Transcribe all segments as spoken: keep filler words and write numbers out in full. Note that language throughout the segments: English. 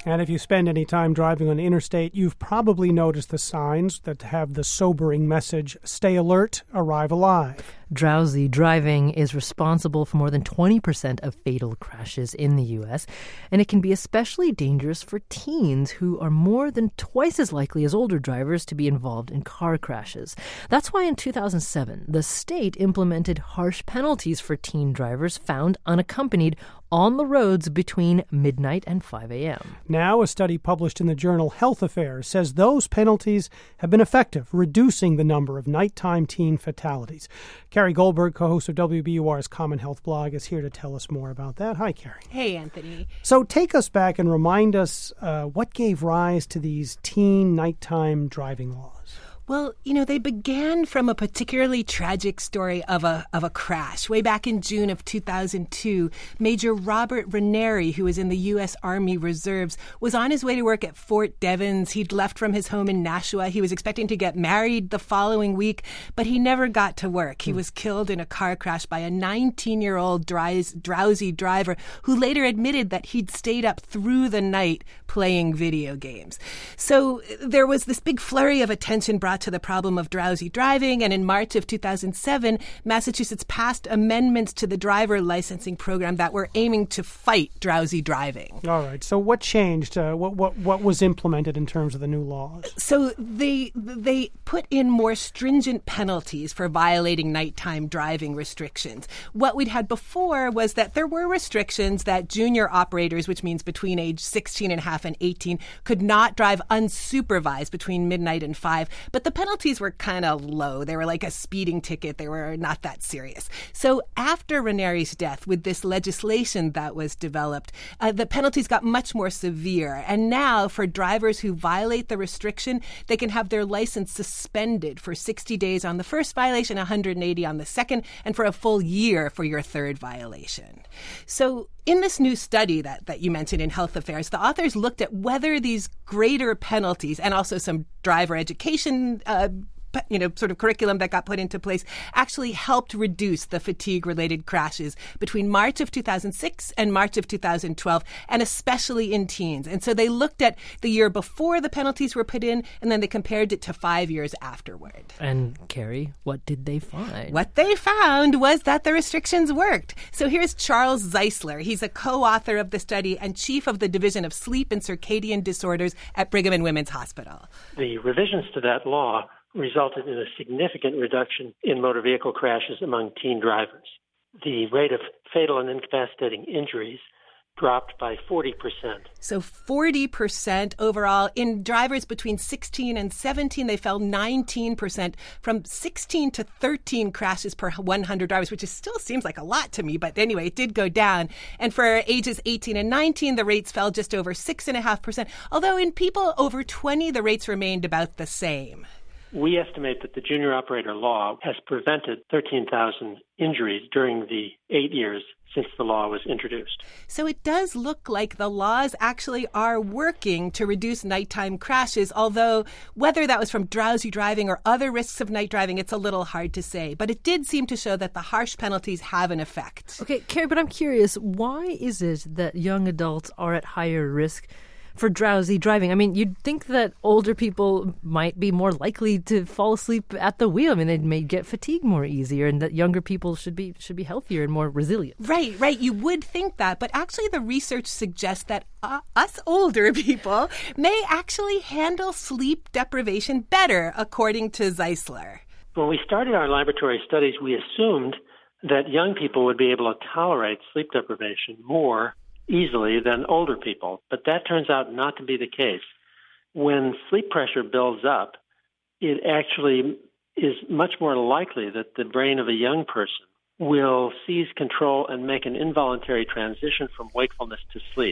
And if you spend any time driving on the interstate, you've probably noticed the signs that have the sobering message, "Stay alert, arrive alive." Drowsy driving is responsible for more than twenty percent of fatal crashes in the U S, and it can be especially dangerous for teens who are more than twice as likely as older drivers to be involved in car crashes. That's why in two thousand seven, the state implemented harsh penalties for teen drivers found unaccompanied on the roads between midnight and five a.m. Now, a study published in the journal Health Affairs says those penalties have been effective, reducing the number of nighttime teen fatalities. Carrie Goldberg, co-host of W B U R's Common Health blog, is here to tell us more about that. Hi, Carrie. Hey, Anthony. So take us back and remind us uh, what gave rise to these teen nighttime driving laws. Well, you know, they began from a particularly tragic story of a of a crash. Way back in June of two thousand two, Major Robert Ranieri, who was in the U S Army Reserves, was on his way to work at Fort Devens. He'd left from his home in Nashua. He was expecting to get married the following week, but he never got to work. He was killed in a car crash by a nineteen-year-old drowsy driver who later admitted that he'd stayed up through the night playing video games. So there was this big flurry of attention brought to the problem of drowsy driving, and in March of two thousand seven, Massachusetts passed amendments to the driver licensing program that were aiming to fight drowsy driving. All right. So what changed? Uh, what what what was implemented in terms of the new laws? So they they put in more stringent penalties for violating nighttime driving restrictions. What we'd had before was that there were restrictions that junior operators, which means between age sixteen and a half and eighteen, could not drive unsupervised between midnight and five. But the penalties were kind of low. They were like a speeding ticket. They were not that serious. So after Ranieri's death, with this legislation that was developed, uh, the penalties got much more severe. And now for drivers who violate the restriction, they can have their license suspended for sixty days on the first violation, one hundred eighty on the second, and for a full year for your third violation. So in this new study that, that you mentioned in Health Affairs, the authors looked at whether these greater penalties and also some driver education uh, you know, sort of curriculum that got put into place actually helped reduce the fatigue-related crashes between March of two thousand six and March of two thousand twelve, and especially in teens. And so they looked at the year before the penalties were put in, and then they compared it to five years afterward. And, Carrie, what did they find? What they found was that the restrictions worked. So here's Charles Zeisler. He's a co-author of the study and chief of the Division of Sleep and Circadian Disorders at Brigham and Women's Hospital. The revisions to that law resulted in a significant reduction in motor vehicle crashes among teen drivers. The rate of fatal and incapacitating injuries dropped by forty percent. So forty percent overall. In drivers between sixteen and seventeen, they fell nineteen percent, from sixteen to thirteen crashes per one hundred drivers, which is still seems like a lot to me. But anyway, it did go down. And for ages eighteen and nineteen, the rates fell just over six point five percent. Although in people over twenty, the rates remained about the same. We estimate that the junior operator law has prevented thirteen thousand injuries during the eight years since the law was introduced. So it does look like the laws actually are working to reduce nighttime crashes, although whether that was from drowsy driving or other risks of night driving, it's a little hard to say. But it did seem to show that the harsh penalties have an effect. Okay, Carrie, but I'm curious, why is it that young adults are at higher risk for drowsy driving? I mean, you'd think that older people might be more likely to fall asleep at the wheel. I mean, they may get fatigued more easier, and that younger people should be should be healthier and more resilient. Right, right. You would think that, but actually the research suggests that uh, us older people may actually handle sleep deprivation better, according to Zeisler. When we started our laboratory studies, we assumed that young people would be able to tolerate sleep deprivation more easily than older people, but that turns out not to be the case. When sleep pressure builds up, it actually is much more likely that the brain of a young person will seize control and make an involuntary transition from wakefulness to sleep.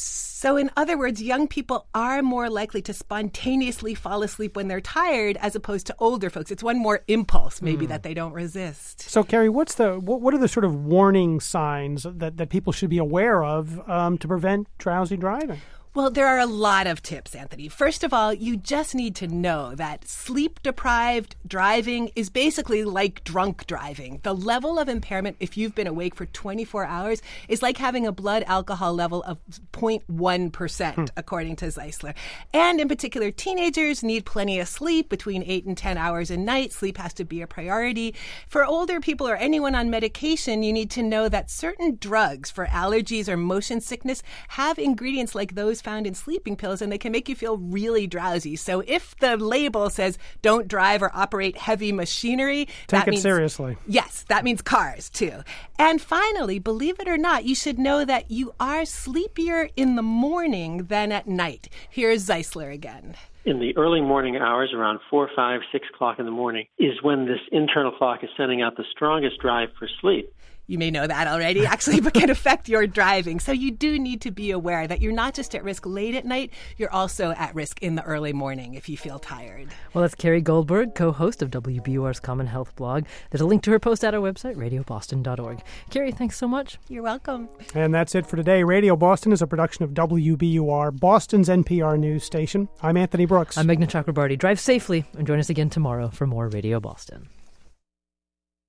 So in other words, young people are more likely to spontaneously fall asleep when they're tired as opposed to older folks. It's one more impulse maybe mm. that they don't resist. So, Carrie, what's the what, what are the sort of warning signs that, that people should be aware of um, to prevent drowsy driving? Well, there are a lot of tips, Anthony. First of all, you just need to know that sleep-deprived driving is basically like drunk driving. The level of impairment, if you've been awake for twenty-four hours, is like having a blood alcohol level of zero point one percent, hmm. according to Zeisler. And in particular, teenagers need plenty of sleep, between eight and ten hours a night. Sleep has to be a priority. For older people or anyone on medication, you need to know that certain drugs for allergies or motion sickness have ingredients like those found in sleeping pills, and they can make you feel really drowsy. So if the label says don't drive or operate heavy machinery, take that it means, seriously. Yes, that means cars too. And finally, believe it or not, you should know that you are sleepier in the morning than at night. Here's Zeisler again. In the early morning hours, around four, five, six o'clock in the morning, is when this internal clock is sending out the strongest drive for sleep. You may know that already, actually, but can affect your driving. So you do need to be aware that you're not just at risk late at night, you're also at risk in the early morning if you feel tired. Well, that's Carrie Goldberg, co-host of W B U R's Common Health blog. There's a link to her post at our website, radio boston dot org. Carrie, thanks so much. You're welcome. And that's it for today. Radio Boston is a production of W B U R, Boston's N P R news station. I'm Anthony Brooks. I'm Meghna Chakrabarty. Drive safely and join us again tomorrow for more Radio Boston.